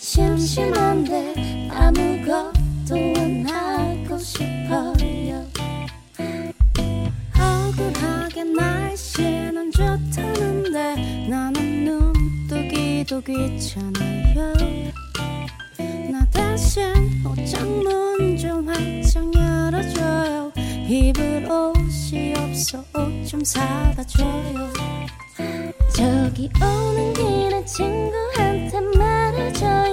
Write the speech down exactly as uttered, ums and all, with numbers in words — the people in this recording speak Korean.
심심한데 아무것도 안 하고 싶어요. 억울하게 날씨는 좋다는데 나는 눈 뜨기도 귀찮아요. 나 대신 옷장문 좀 활짝 열어줘요. 입을 옷이 없어 옷 좀 사다 줘요. 저기 오는 길에 친구한테 말해줘요.